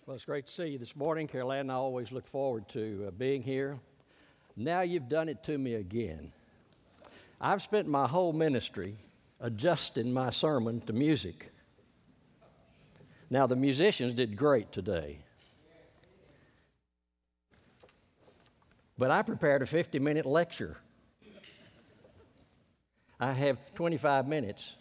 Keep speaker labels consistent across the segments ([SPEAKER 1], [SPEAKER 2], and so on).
[SPEAKER 1] Well, it's great to see you this morning. Carol Ann and I always look forward to being here. Now you've done it to me again. I've spent my whole ministry adjusting my sermon to music. Now, the musicians did great today. But I prepared a 50-minute lecture. I have 25 minutes.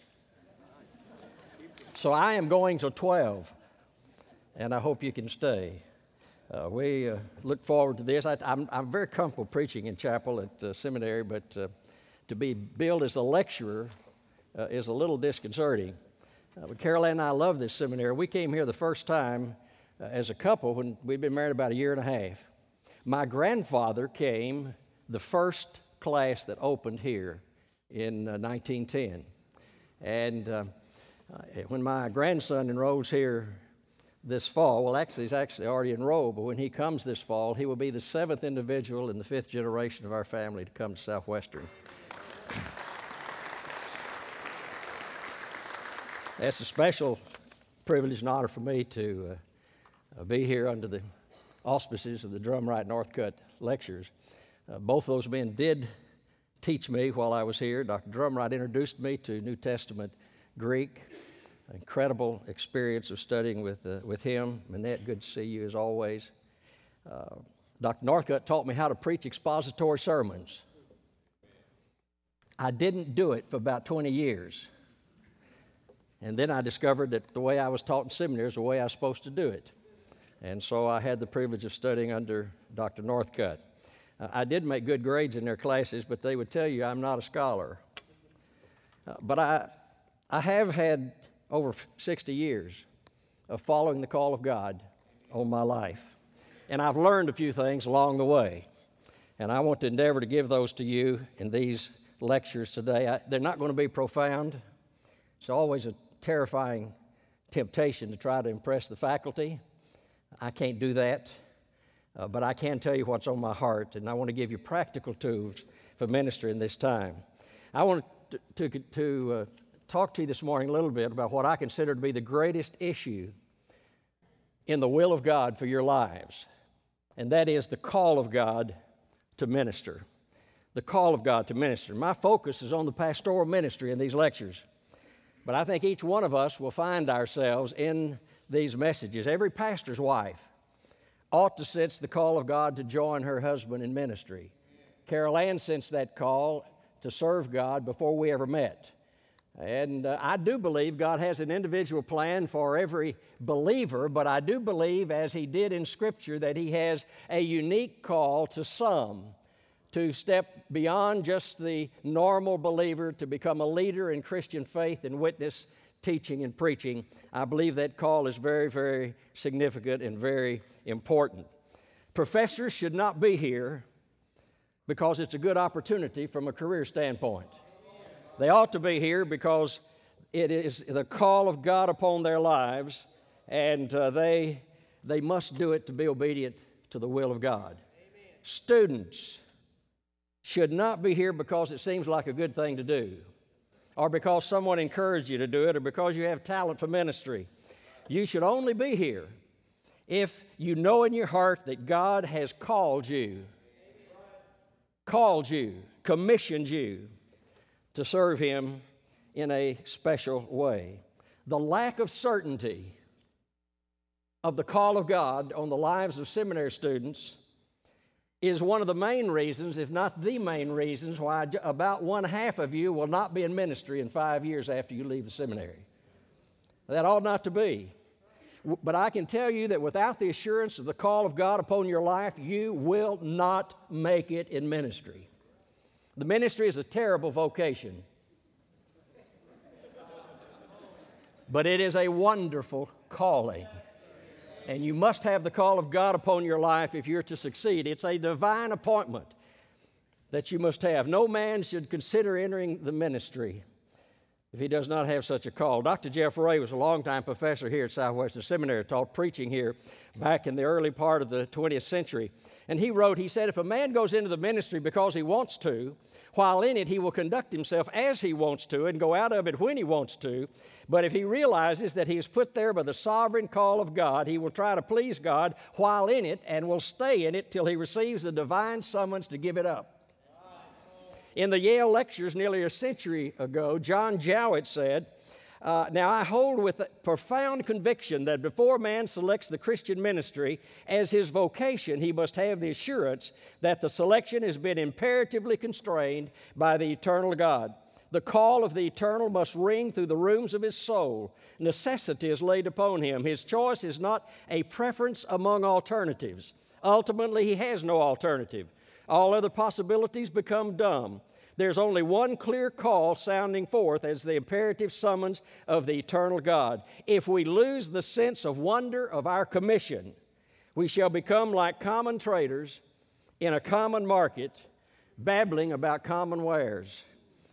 [SPEAKER 1] So I am going to 12. And I hope you can stay. We look forward to this. I'm very comfortable preaching in chapel at seminary, but to be billed as a lecturer is a little disconcerting. But Carol Ann and I love this seminary. We came here the first time as a couple when we'd been married about a year and a half. My grandfather came the first class that opened here in 1910. And when my grandson enrolls here this fall, well, actually, he's actually already enrolled, but when he comes this fall, he will be the 7th individual in the 5th generation of our family to come to Southwestern. That's a special privilege and honor for me to be here under the auspices of the Drumright Northcutt lectures. Both those men did teach me while I was here. Dr. Drumright introduced me to New Testament Greek. Incredible experience of studying with him. Manette, good to see you as always. Dr. Northcutt taught me how to preach expository sermons. I didn't do it for about 20 years. And then I discovered that the way I was taught in seminary is the way I was supposed to do it. And so I had the privilege of studying under Dr. Northcutt. I did make good grades in their classes, but they would tell you I'm not a scholar. But I have had over 60 years of following the call of God on my life. And I've learned a few things along the way. And I want to endeavor to give those to you in these lectures today. They're not going to be profound. It's always a terrifying temptation to try to impress the faculty. I can't do that. But I can tell you what's on my heart, and I want to give you practical tools for ministry in this time. I want to talk to you this morning a little bit about what I consider to be the greatest issue in the will of God for your lives, and that is the call of God to minister. The call of God to minister. My focus is on the pastoral ministry in these lectures, but I think each one of us will find ourselves in these messages. Every pastor's wife ought to sense the call of God to join her husband in ministry. Carol Ann sensed that call to serve God before we ever met. And I do believe God has an individual plan for every believer, but I do believe, as He did in Scripture, that He has a unique call to some to step beyond just the normal believer to become a leader in Christian faith and witness, teaching, and preaching. I believe that call is very, very significant and very important. Professors should not be here because it's a good opportunity from a career standpoint. They ought to be here because it is the call of God upon their lives, and they must do it to be obedient to the will of God. Amen. Students should not be here because it seems like a good thing to do, or because someone encouraged you to do it, or because you have talent for ministry. You should only be here if you know in your heart that God has called you, commissioned you to serve Him in a special way. The lack of certainty of the call of God on the lives of seminary students is one of the main reasons, if not the main reasons, why about one half of you will not be in ministry in 5 years after you leave the seminary. That ought not to be. But I can tell you that without the assurance of the call of God upon your life, you will not make it in ministry. The ministry is a terrible vocation, but it is a wonderful calling. And you must have the call of God upon your life if you're to succeed. It's a divine appointment that you must have. No man should consider entering the ministry if he does not have such a call. Dr. Jeff Ray was a longtime professor here at Southwestern Seminary, taught preaching here back in the early part of the 20th century. And he wrote, he said, if a man goes into the ministry because he wants to, while in it he will conduct himself as he wants to and go out of it when he wants to. But if he realizes that he is put there by the sovereign call of God, he will try to please God while in it and will stay in it till he receives the divine summons to give it up. In the Yale Lectures nearly a century ago, John Jowett said, now I hold with a profound conviction that before man selects the Christian ministry as his vocation, he must have the assurance that the selection has been imperatively constrained by the eternal God. The call of the eternal must ring through the rooms of his soul. Necessity is laid upon him. His choice is not a preference among alternatives. Ultimately, he has no alternative. All other possibilities become dumb. There's only one clear call sounding forth as the imperative summons of the eternal God. If we lose the sense of wonder of our commission, we shall become like common traders in a common market, babbling about common wares.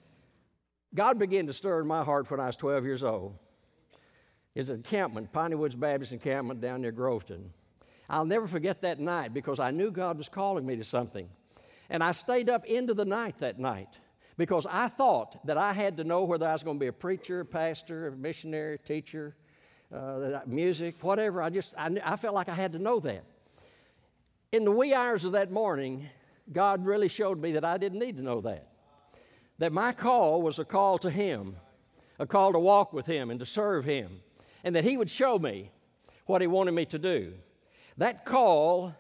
[SPEAKER 1] God began to stir in my heart when I was 12 years old. It's an encampment, Piney Woods Baptist encampment down near Groveton. I'll never forget that night because I knew God was calling me to something. And I stayed up into the night that night because I thought that I had to know whether I was going to be a preacher, pastor, missionary, teacher, music, whatever. I felt like I had to know that. In the wee hours of that morning, God really showed me that I didn't need to know that. That my call was a call to Him, a call to walk with Him and to serve Him, and that He would show me what He wanted me to do. That call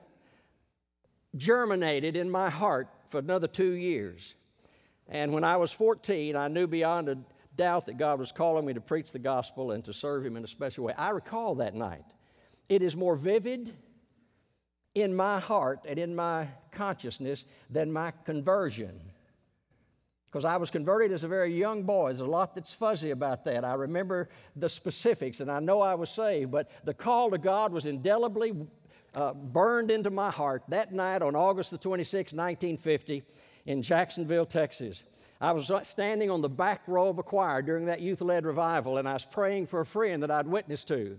[SPEAKER 1] germinated in my heart for another 2 years. And when I was 14, I knew beyond a doubt that God was calling me to preach the gospel and to serve Him in a special way. I recall that night. It is more vivid in my heart and in my consciousness than my conversion. Because I was converted as a very young boy. There's a lot that's fuzzy about that. I remember the specifics, and I know I was saved, but the call to God was indelibly burned into my heart that night on August the 26th, 1950, in Jacksonville, Texas. I was standing on the back row of a choir during that youth-led revival, and I was praying for a friend that I'd witnessed to.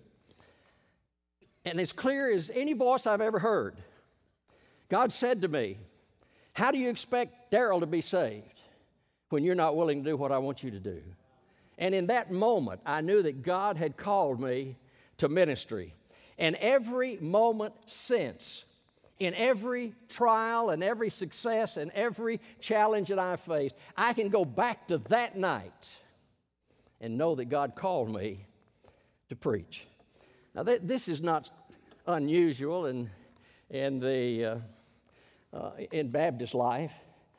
[SPEAKER 1] And as clear as any voice I've ever heard, God said to me, how do you expect Daryl to be saved when you're not willing to do what I want you to do? And in that moment, I knew that God had called me to ministry. And every moment since, in every trial and every success and every challenge that I've faced, I can go back to that night and know that God called me to preach. Now, this is not unusual in Baptist life.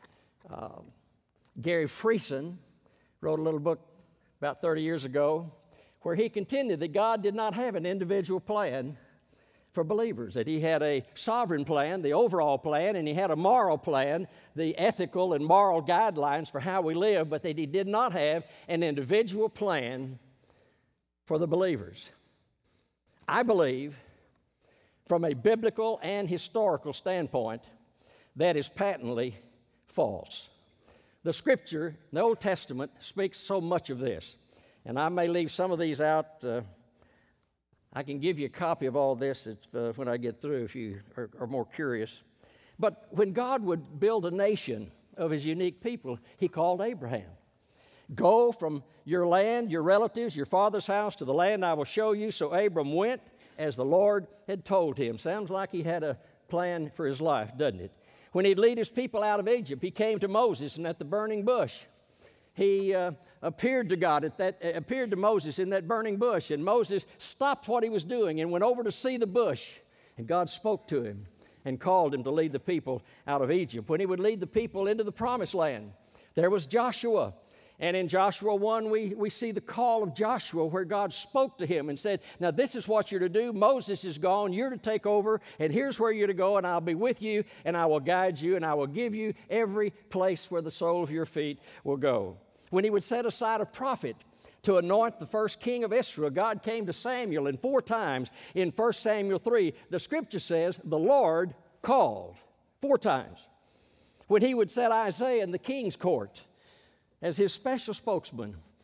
[SPEAKER 1] Gary Friesen wrote a little book about 30 years ago where he contended that God did not have an individual plan for believers, that He had a sovereign plan, the overall plan, and He had a moral plan, the ethical and moral guidelines for how we live, but that He did not have an individual plan for the believers. I believe, from a biblical and historical standpoint, that is patently false. The Scripture, the Old Testament, speaks so much of this. And I may leave some of these out. I can give you a copy of all this when I get through if you are more curious. But when God would build a nation of His unique people, He called Abraham. Go from your land, your relatives, your father's house to the land I will show you. So Abram went as the Lord had told him. Sounds like he had a plan for his life, doesn't it? When he'd lead his people out of Egypt, he came to Moses and at the burning bush. He appeared to Moses in that burning bush, and Moses stopped what he was doing and went over to see the bush, and God spoke to him and called him to lead the people out of Egypt. When he would lead the people into the promised land, there was Joshua. And in Joshua 1, we see the call of Joshua where God spoke to him and said, now this is what you're to do. Moses is gone. You're to take over, and here's where you're to go, and I'll be with you, and I will guide you, and I will give you every place where the sole of your feet will go. When he would set aside a prophet to anoint the first king of Israel, God came to Samuel, and 4 times in 1 Samuel 3, the Scripture says, the Lord called 4 times. When he would set Isaiah in the king's court as his special spokesman,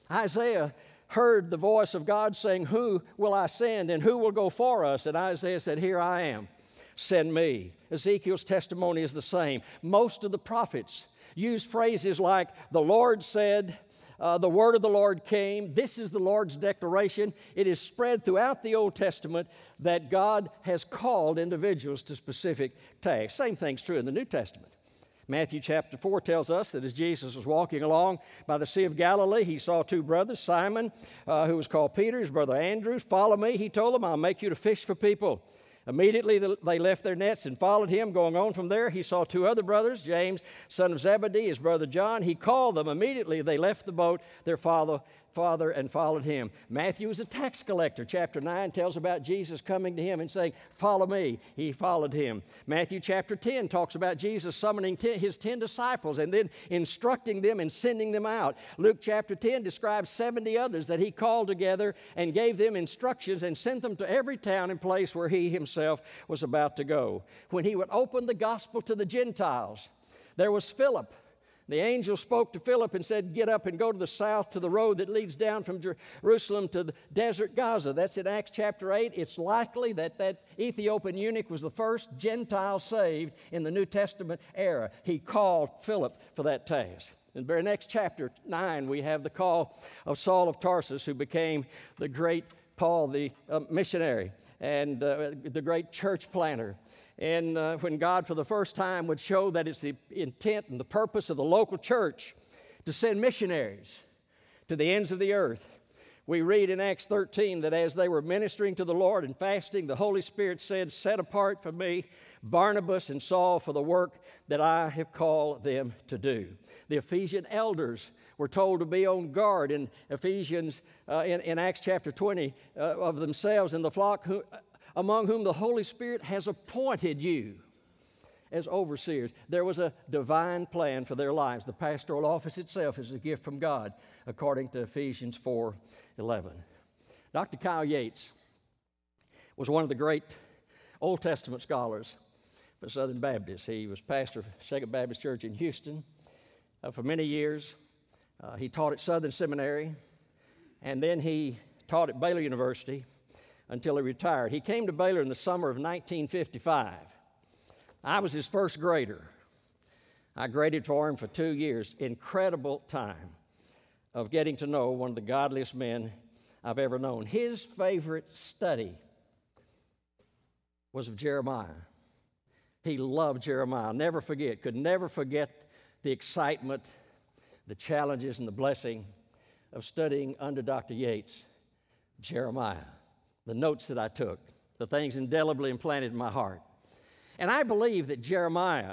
[SPEAKER 1] Isaiah heard the voice of God saying, "Who will I send, and who will go for us?" And Isaiah said, "Here I am, send me." Ezekiel's testimony is the same. Most of the prophets used phrases like, "The Lord said," "the word of the Lord came." This is the Lord's declaration. It is spread throughout the Old Testament that God has called individuals to specific tasks. Same thing's true in the New Testament. Matthew chapter 4 tells us that as Jesus was walking along by the Sea of Galilee, he saw two brothers, Simon, who was called Peter, his brother Andrew. "Follow me," he told them, "I'll make you to fish for people." Immediately they left their nets and followed him. Going on from there, he saw two other brothers, James, son of Zebedee, his brother John. He called them. Immediately they left the boat, their father, and followed him. Matthew was a tax collector. Chapter 9 tells about Jesus coming to him and saying, "Follow me." He followed him. Matthew chapter 10 talks about Jesus summoning his 10 disciples and then instructing them and sending them out. Luke chapter 10 describes 70 others that he called together and gave them instructions and sent them to every town and place where he himself was about to go. When he would open the gospel to the Gentiles, there was Philip. The angel spoke to Philip and said, "Get up and go to the south to the road that leads down from Jerusalem to the desert Gaza." That's in Acts chapter 8. It's likely that Ethiopian eunuch was the first Gentile saved in the New Testament era. He called Philip for that task. In the very next chapter 9, we have the call of Saul of Tarsus, who became the great Paul, the missionary, and the great church planter. And when God for the first time would show that it's the intent and the purpose of the local church to send missionaries to the ends of the earth, we read in Acts 13 that as they were ministering to the Lord and fasting, the Holy Spirit said, "Set apart for me Barnabas and Saul for the work that I have called them to do." The Ephesian elders were told to be on guard in Ephesians, in Acts chapter 20, of themselves and the flock among whom the Holy Spirit has appointed you as overseers. There was a divine plan for their lives. The pastoral office itself is a gift from God, according to Ephesians 4:11. Dr. Kyle Yates was one of the great Old Testament scholars for Southern Baptists. He was pastor of Second Baptist Church in Houston for many years. He taught at Southern Seminary, and then he taught at Baylor University until he retired. He came to Baylor in the summer of 1955. I was his first grader. I graded for him for 2 years. Incredible time of getting to know one of the godliest men I've ever known. His favorite study was of Jeremiah. He loved Jeremiah. Could never forget the excitement, the challenges, and the blessing of studying under Dr. Yates, Jeremiah. The notes that I took, the things indelibly implanted in my heart. And I believe that Jeremiah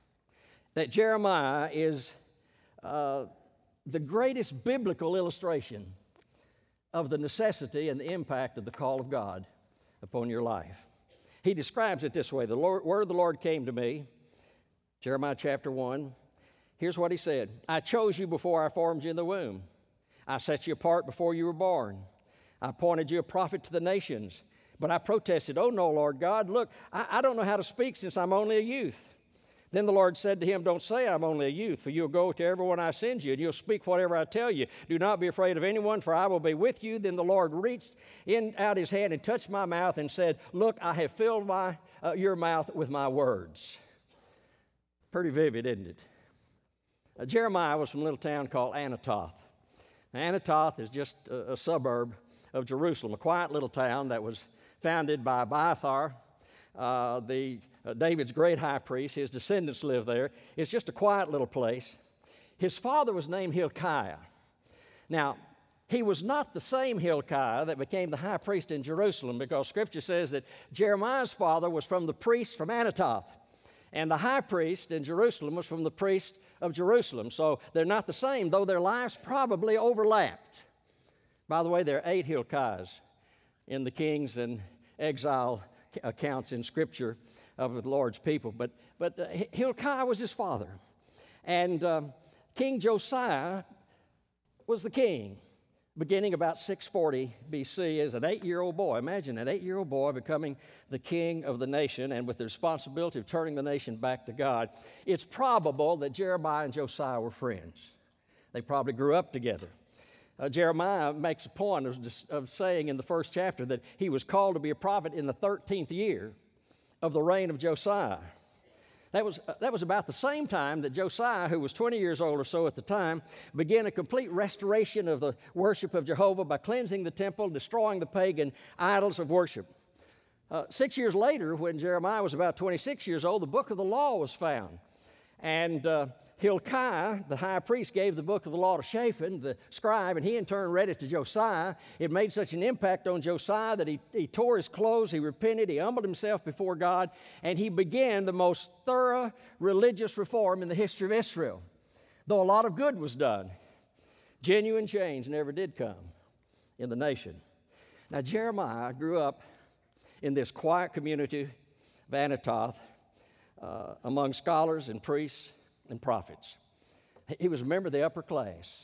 [SPEAKER 1] is the greatest biblical illustration of the necessity and the impact of the call of God upon your life. He describes it this way: "The word of the Lord came to me," Jeremiah chapter 1. Here's what he said: "I chose you before I formed you in the womb. I set you apart before you were born. I appointed you a prophet to the nations." But I protested, "Oh no, Lord God, look, I don't know how to speak since I'm only a youth." Then the Lord said to him, "Don't say I'm only a youth, for you'll go to everyone I send you, and you'll speak whatever I tell you. Do not be afraid of anyone, for I will be with you." Then the Lord reached out his hand and touched my mouth and said, "Look, I have filled your mouth with my words." Pretty vivid, isn't it? Jeremiah was from a little town called Anathoth. Now, Anathoth is just a suburb of Jerusalem, a quiet little town that was founded by Abiathar, David's great high priest. His descendants live there. It's just a quiet little place. His father was named Hilkiah. Now, he was not the same Hilkiah that became the high priest in Jerusalem, because Scripture says that Jeremiah's father was from the priest from Anathoth, and the high priest in Jerusalem was from the priest of Jerusalem. So they're not the same, though their lives probably overlapped. By the way, there are 8 Hilkiahs in the kings and exile accounts in Scripture of the Lord's people. But Hilkiah was his father. And King Josiah was the king, beginning about 640 B.C. as an 8-year-old boy. Imagine an 8-year-old boy becoming the king of the nation and with the responsibility of turning the nation back to God. It's probable that Jeremiah and Josiah were friends. They probably grew up together. Jeremiah makes a point of saying in the first chapter that he was called to be a prophet in the 13th year of the reign of Josiah. That was about the same time that Josiah, who was 20 years old or so at the time, began a complete restoration of the worship of Jehovah by cleansing the temple, destroying the pagan idols of worship. 6 years later, when Jeremiah was about 26 years old, the book of the law was found. And Hilkiah, the high priest, gave the book of the law to Shaphan, the scribe, and he in turn read it to Josiah. It made such an impact on Josiah that he tore his clothes, he repented, he humbled himself before God, and he began the most thorough religious reform in the history of Israel. Though a lot of good was done, genuine change never did come in the nation. Now, Jeremiah grew up in this quiet community of Anathoth among scholars and priests and prophets. He was a member of the upper class.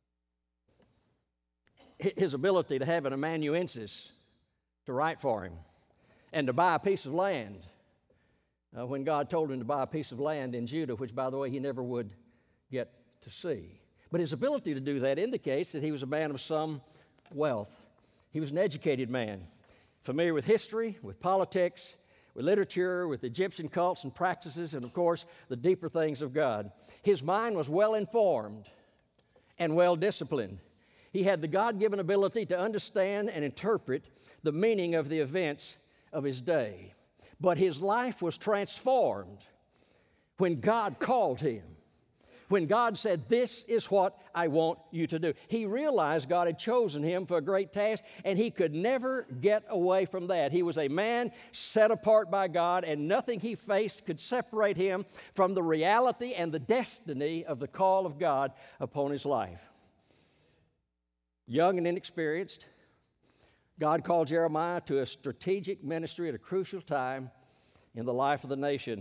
[SPEAKER 1] His ability to have an amanuensis to write for him and to buy a piece of land when God told him to buy a piece of land in Judah, which, by the way, he never would get to see. But his ability to do that indicates that he was a man of some wealth. He was an educated man, familiar with history, with politics, with literature, with Egyptian cults and practices, and of course, the deeper things of God. His mind was well informed and well disciplined. He had the God-given ability to understand and interpret the meaning of the events of his day. But his life was transformed when God called him. When God said, "This is what I want you to do." He realized God had chosen him for a great task, and he could never get away from that. He was a man set apart by God, and nothing he faced could separate him from the reality and the destiny of the call of God upon his life. Young and inexperienced, God called Jeremiah to a strategic ministry at a crucial time in the life of the nation.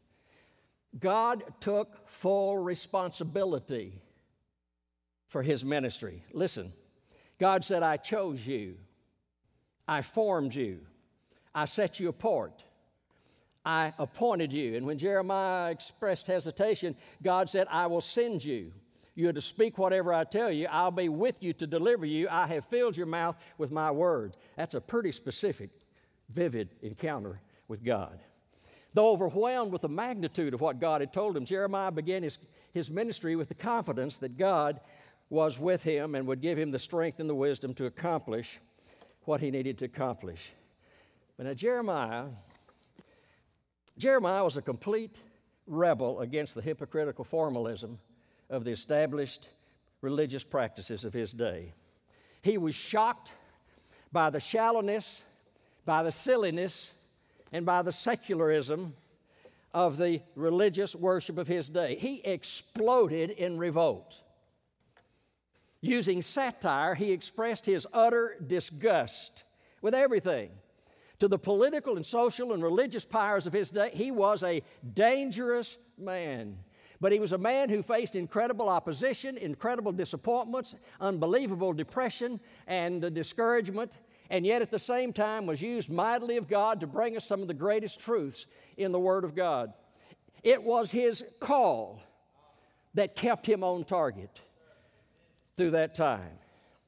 [SPEAKER 1] God took full responsibility for his ministry. Listen, God said, "I chose you. I formed you. I set you apart. I appointed you." And when Jeremiah expressed hesitation, God said, "I will send you. You are to speak whatever I tell you. I'll be with you to deliver you. I have filled your mouth with my word." That's a pretty specific, vivid encounter with God. Though overwhelmed with the magnitude of what God had told him, Jeremiah began his ministry with the confidence that God was with him and would give him the strength and the wisdom to accomplish what he needed to accomplish. But now Jeremiah was a complete rebel against the hypocritical formalism of the established religious practices of his day. He was shocked by the shallowness, by the silliness, and by the secularism of the religious worship of his day. He exploded in revolt. Using satire, he expressed his utter disgust with everything. To the political and social and religious powers of his day, he was a dangerous man. But he was a man who faced incredible opposition, incredible disappointments, unbelievable depression and discouragement, and yet at the same time was used mightily of God to bring us some of the greatest truths in the Word of God. It was his call that kept him on target through that time.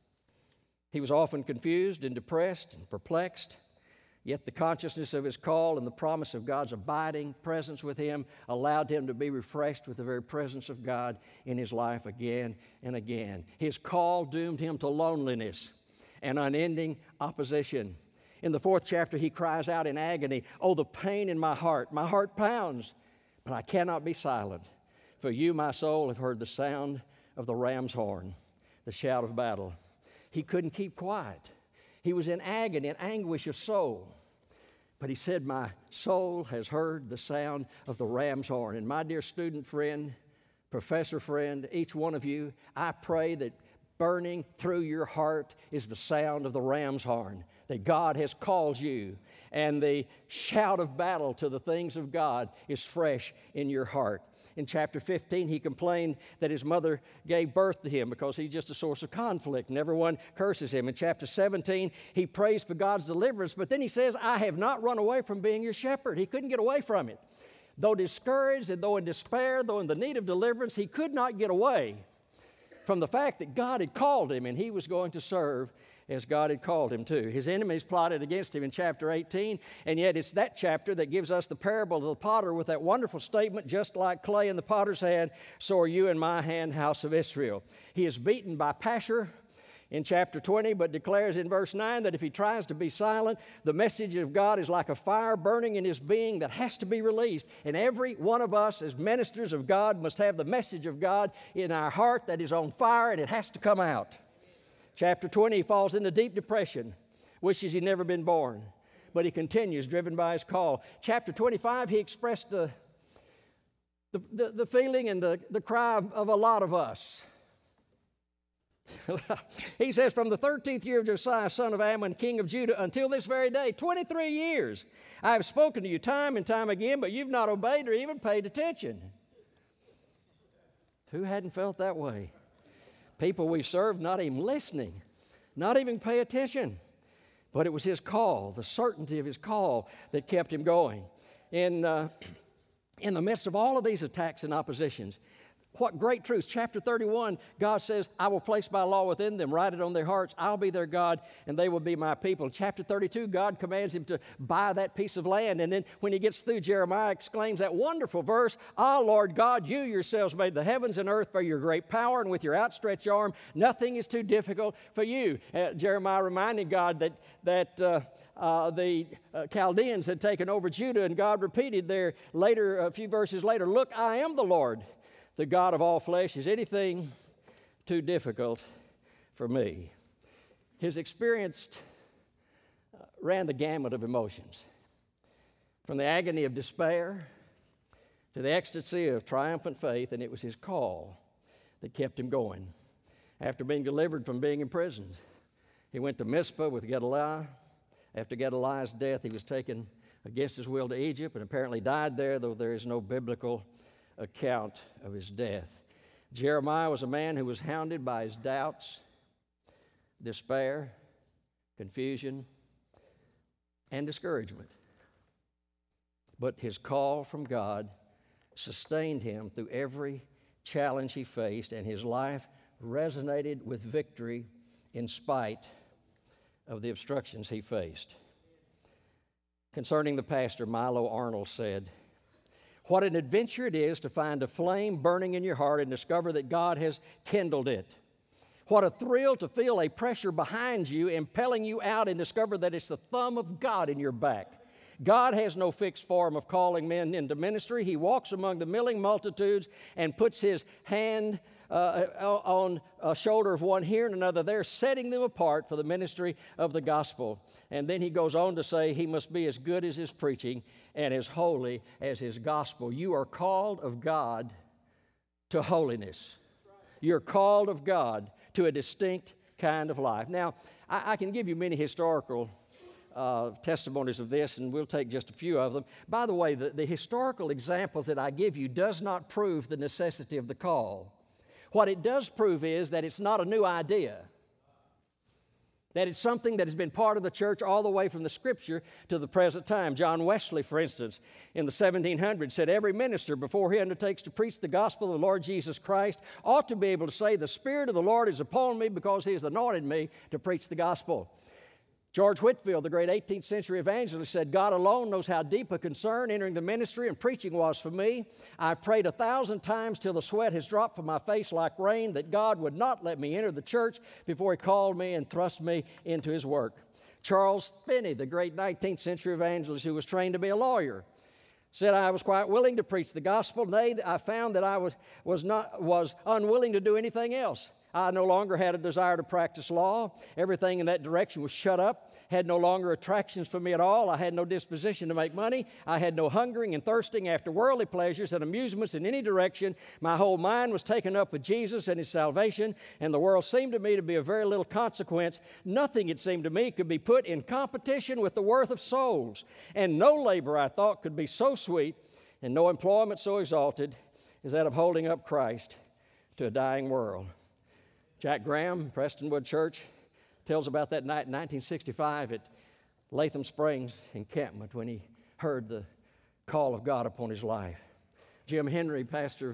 [SPEAKER 1] He was often confused and depressed and perplexed, yet the consciousness of his call and the promise of God's abiding presence with him allowed him to be refreshed with the very presence of God in his life again and again. His call doomed him to loneliness and unending opposition. In the 4th chapter, he cries out in agony, "Oh, the pain in my heart pounds, but I cannot be silent. For you, my soul, have heard the sound of the ram's horn, the shout of battle." He couldn't keep quiet. He was in agony and anguish of soul. But he said, "My soul has heard the sound of the ram's horn." And my dear student friend, professor friend, each one of you, I pray that burning through your heart is the sound of the ram's horn, that God has called you, and the shout of battle to the things of God is fresh in your heart. In chapter 15, he complained that his mother gave birth to him because he's just a source of conflict, and everyone curses him. In chapter 17, he prays for God's deliverance, but then he says, "I have not run away from being your shepherd." He couldn't get away from it. Though discouraged and though in despair, though in the need of deliverance, he could not get away from the fact that God had called him and he was going to serve as God had called him to. His enemies plotted against him in chapter 18, and yet it's that chapter that gives us the parable of the potter with that wonderful statement, just like clay in the potter's hand, so are you in my hand, house of Israel. He is beaten by Pashur in chapter 20, but declares in verse 9 that if he tries to be silent, the message of God is like a fire burning in his being that has to be released. And every one of us as ministers of God must have the message of God in our heart that is on fire, and it has to come out. Chapter 20, he falls into deep depression, wishes he'd never been born, but he continues, driven by his call. Chapter 25, he expressed the feeling and the cry of a lot of us. He says, from the 13th year of Josiah, son of Ammon, king of Judah, until this very day, 23 years, I have spoken to you time and time again, but you've not obeyed or even paid attention. Who hadn't felt that way? People we've served not even listening, not even pay attention. But it was his call, the certainty of his call, that kept him going. In the midst of all of these attacks and oppositions, what great truths. Chapter 31, God says, I will place my law within them, write it on their hearts. I'll be their God, and they will be my people. Chapter 32, God commands him to buy that piece of land. And then when he gets through, Jeremiah exclaims that wonderful verse, Ah, Lord God, you yourselves made the heavens and earth by your great power and with your outstretched arm. Nothing is too difficult for you. Jeremiah reminded God that the Chaldeans had taken over Judah, and God repeated there later, a few verses later, look, I am the Lord, the God of all flesh. Is anything too difficult for me? His experience ran the gamut of emotions, from the agony of despair to the ecstasy of triumphant faith, and it was his call that kept him going. After being delivered from being imprisoned, he went to Mizpah with Gedaliah. After Gedaliah's death, he was taken against his will to Egypt and apparently died there, though there is no biblical account of his death. Jeremiah was a man who was hounded by his doubts, despair, confusion, and discouragement. But his call from God sustained him through every challenge he faced, and his life resonated with victory in spite of the obstructions he faced. Concerning the pastor, Milo Arnold said, what an adventure it is to find a flame burning in your heart and discover that God has kindled it. What a thrill to feel a pressure behind you impelling you out and discover that it's the thumb of God in your back. God has no fixed form of calling men into ministry. He walks among the milling multitudes and puts his hand on a shoulder of one here and another there, setting them apart for the ministry of the gospel. And then he goes on to say he must be as good as his preaching and as holy as his gospel. You are called of God to holiness. You're called of God to a distinct kind of life. Now, I can give you many historical testimonies of this, and we'll take just a few of them. By the way, the historical examples that I give you does not prove the necessity of the call. What it does prove is that it's not a new idea, that it's something that has been part of the church all the way from the Scripture to the present time. John Wesley, for instance, in the 1700s said, every minister, before he undertakes to preach the gospel of the Lord Jesus Christ, ought to be able to say, the Spirit of the Lord is upon me because he has anointed me to preach the gospel. George Whitefield, the great 18th century evangelist, said, God alone knows how deep a concern entering the ministry and preaching was for me. I've prayed 1,000 times till the sweat has dropped from my face like rain that God would not let me enter the church before he called me and thrust me into his work. Charles Finney, the great 19th century evangelist who was trained to be a lawyer, said, I was quite willing to preach the gospel. Nay, I found that I was unwilling to do anything else. I no longer had a desire to practice law. Everything in that direction was shut up, had no longer attractions for me at all. I had no disposition to make money. I had no hungering and thirsting after worldly pleasures and amusements in any direction. My whole mind was taken up with Jesus and his salvation, and the world seemed to me to be of very little consequence. Nothing, it seemed to me, could be put in competition with the worth of souls, and no labor, I thought, could be so sweet and no employment so exalted as that of holding up Christ to a dying world. Jack Graham, Prestonwood Church, tells about that night in 1965 at Latham Springs encampment when he heard the call of God upon his life. Jim Henry, pastor of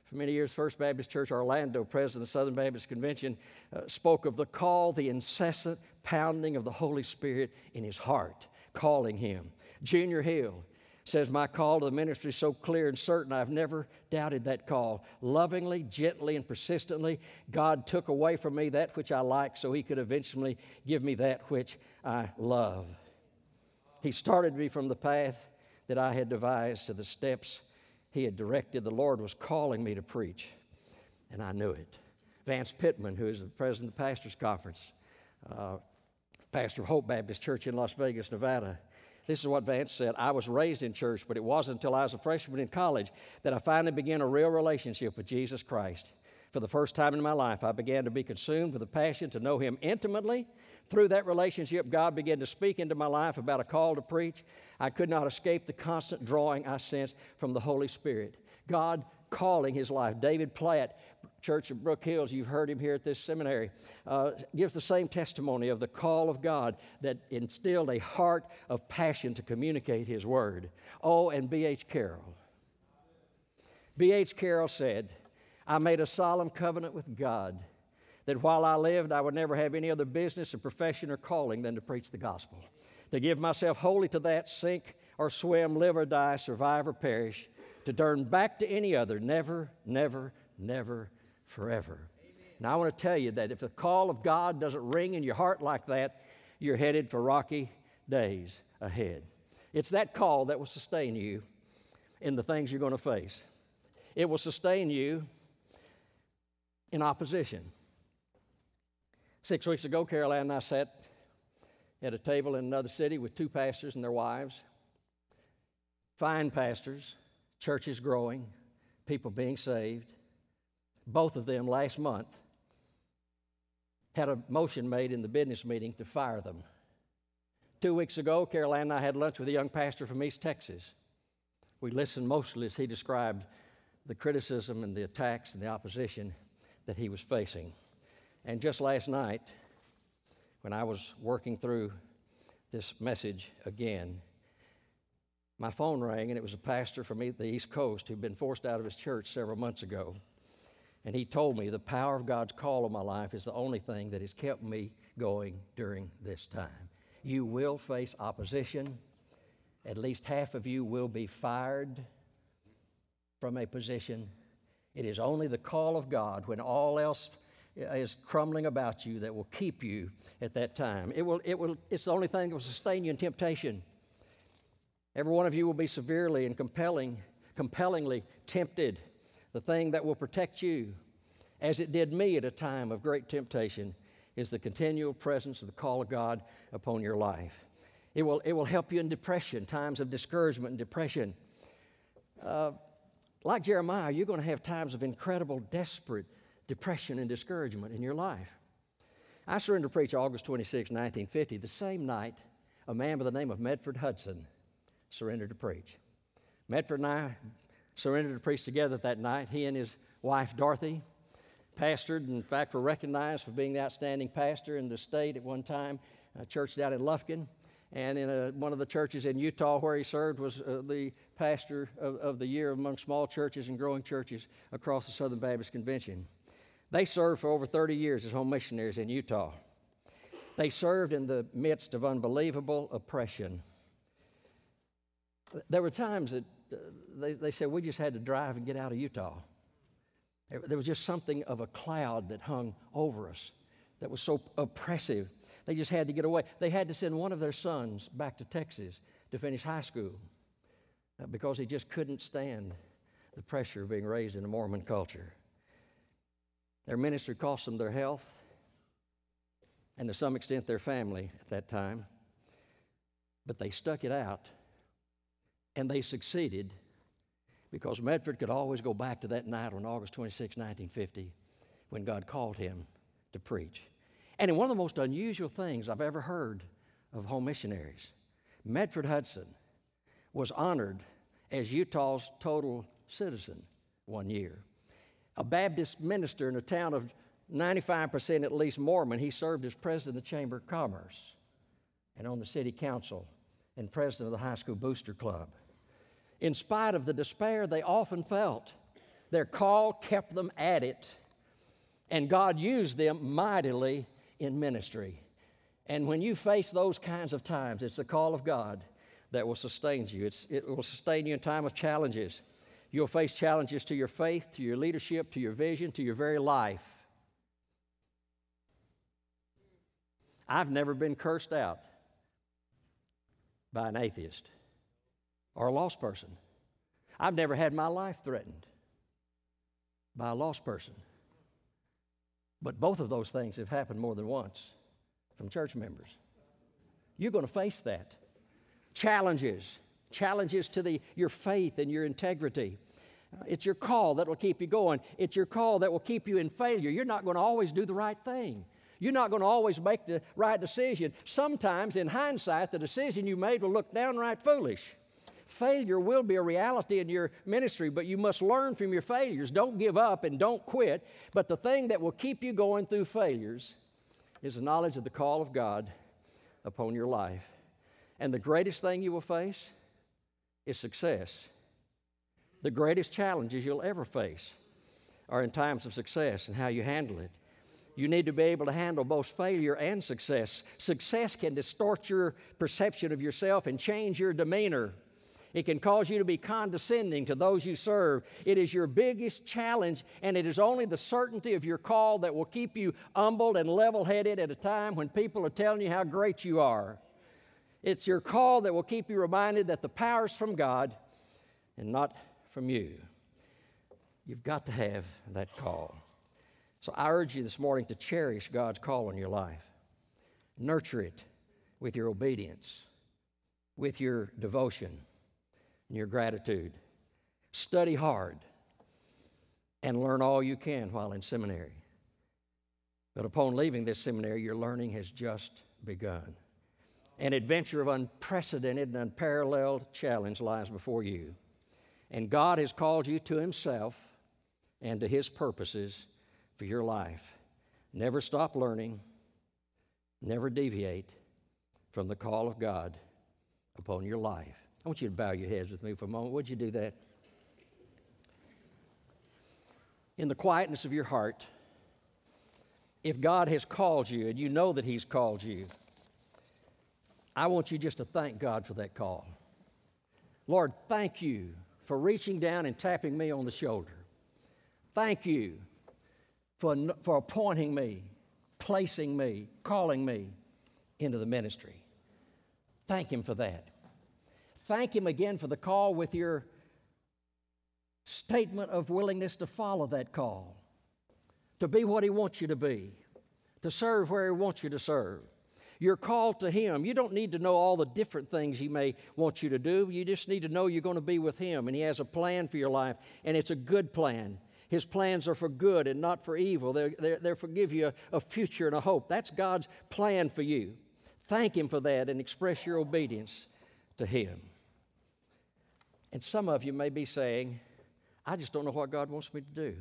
[SPEAKER 1] for many years, First Baptist Church Orlando, president of the Southern Baptist Convention, spoke of the call, the incessant pounding of the Holy Spirit in his heart, calling him. Junior Hill says, my call to the ministry is so clear and certain, I've never doubted that call. Lovingly, gently, and persistently, God took away from me that which I like so he could eventually give me that which I love. He started me from the path that I had devised to the steps he had directed. The Lord was calling me to preach, and I knew it. Vance Pittman, who is the president of the Pastors Conference, pastor of Hope Baptist Church in Las Vegas, Nevada. This is what Vance said. I was raised in church, but it wasn't until I was a freshman in college that I finally began a real relationship with Jesus Christ. For the first time in my life, I began to be consumed with a passion to know him intimately. Through that relationship, God began to speak into my life about a call to preach. I could not escape the constant drawing I sensed from the Holy Spirit. God calling his life. David Platt, Church of Brook Hills, you've heard him here at this seminary, gives the same testimony of the call of God that instilled a heart of passion to communicate his word. Oh, and B.H. Carroll. B.H. Carroll said, I made a solemn covenant with God that while I lived, I would never have any other business or profession or calling than to preach the gospel. To give myself wholly to that, sink or swim, live or die, survive or perish, to turn back to any other, never, never, never, forever. Amen. Now I want to tell you that if the call of God doesn't ring in your heart like that, you're headed for rocky days ahead. It's that call that will sustain you in the things you're going to face. It will sustain you in opposition. 6 weeks ago, Caroline and I sat at a table in another city with 2 pastors and their wives. Fine pastors, churches growing, people being saved. Both of them last month had a motion made in the business meeting to fire them. 2 weeks ago, Caroline and I had lunch with a young pastor from East Texas. We listened mostly as he described the criticism and the attacks and the opposition that he was facing. And just last night, when I was working through this message again, my phone rang, and it was a pastor from the East Coast who'd been forced out of his church several months ago. And he told me the power of God's call on my life is the only thing that has kept me going during this time. You will face opposition. At least half of you will be fired from a position. It is only the call of God when all else is crumbling about you that will keep you at that time. It's the only thing that will sustain you in temptation. Every one of you will be severely and compellingly tempted. The thing that will protect you, as it did me at a time of great temptation, is the continual presence of the call of God upon your life. It will help you in depression, times of discouragement and depression. Like Jeremiah, you're going to have times of incredible, desperate depression and discouragement in your life. I surrendered to preach August 26, 1950. The same night, a man by the name of Medford Hudson surrendered to preach. Medford and I surrendered to preach together that night. He and his wife, Dorothy, pastored, and in fact were recognized for being the outstanding pastor in the state at one time, a church down in Lufkin. And in one of the churches in Utah where he served was the pastor of the year among small churches and growing churches across the Southern Baptist Convention. They served for over 30 years as home missionaries in Utah. They served in the midst of unbelievable oppression. There were times that they said we just had to drive and get out of Utah. There was just something of a cloud that hung over us that was so oppressive. They just had to get away. They had to send one of their sons back to Texas to finish high school because he just couldn't stand the pressure of being raised in a Mormon culture. Their ministry cost them their health and to some extent their family at that time. But they stuck it out, and they succeeded because Medford could always go back to that night on August 26, 1950, when God called him to preach. And in one of the most unusual things I've ever heard of home missionaries, Medford Hudson was honored as Utah's total citizen one year. A Baptist minister in a town of 95% at least Mormon, he served as president of the Chamber of Commerce and on the city council and president of the high school booster club. In spite of the despair they often felt, Their call kept them at it, and God used them mightily in ministry. And when you face those kinds of times, it's the call of God that will sustain you. It will sustain you in time of challenges. You'll face challenges to your faith, to your leadership, to your vision, to your very life. I've never been cursed out by an atheist or a lost person. I've never had my life threatened by a lost person. But both of those things have happened more than once from church members. You're going to face that. Challenges to your faith and your integrity. It's your call that will keep you going. It's your call that will keep you in failure. You're not going to always do the right thing. You're not going to always make the right decision. Sometimes, in hindsight, the decision you made will look downright foolish. Failure will be a reality in your ministry, but you must learn from your failures. Don't give up and don't quit. But the thing that will keep you going through failures is the knowledge of the call of God upon your life. And the greatest thing you will face is success. The greatest challenges you'll ever face are in times of success and how you handle it. You need to be able to handle both failure and success. Success can distort your perception of yourself and change your demeanor. It can cause you to be condescending to those you serve. It is your biggest challenge, and it is only the certainty of your call that will keep you humbled and level-headed at a time when people are telling you how great you are. It's your call that will keep you reminded that the power is from God and not from you. You've got to have that call. So I urge you this morning to cherish God's call in your life. Nurture it with your obedience, with your devotion, and your gratitude. Study hard and learn all you can while in seminary. But upon leaving this seminary, your learning has just begun. An adventure of unprecedented and unparalleled challenge lies before you. And God has called you to Himself and to His purposes for your life. Never stop learning. Never deviate from the call of God upon your life. I want you to bow your heads with me for a moment. Would you do that? In the quietness of your heart, if God has called you and you know that He's called you, I want you just to thank God for that call. Lord, thank you for reaching down and tapping me on the shoulder. Thank you for appointing me, placing me, calling me into the ministry. Thank Him for that. Thank Him again for the call with your statement of willingness to follow that call, to be what He wants you to be, to serve where He wants you to serve. You're called to Him. You don't need to know all the different things He may want you to do. You just need to know you're going to be with Him, and He has a plan for your life, and it's a good plan. His plans are for good and not for evil. They're for give you a future and a hope. That's God's plan for you. Thank Him for that and express your obedience to Him. And some of you may be saying, I just don't know what God wants me to do.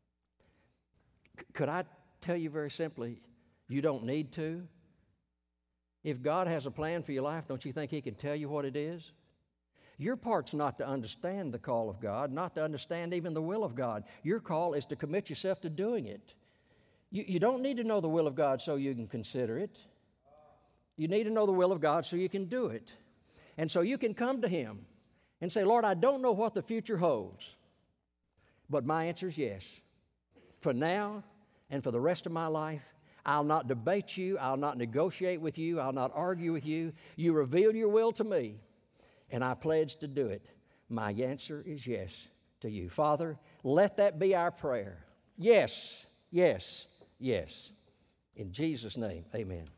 [SPEAKER 1] Could I tell you very simply, you don't need to? If God has a plan for your life, don't you think He can tell you what it is? Your part's not to understand the call of God, not to understand even the will of God. Your call is to commit yourself to doing it. You don't need to know the will of God so you can consider it. You need to know the will of God so you can do it. And so you can come to Him and say, Lord, I don't know what the future holds, but my answer is yes. For now and for the rest of my life, I'll not debate you. I'll not negotiate with you. I'll not argue with you. You reveal your will to me, and I pledge to do it. My answer is yes to you. Father, let that be our prayer. Yes, yes, yes. In Jesus' name, amen.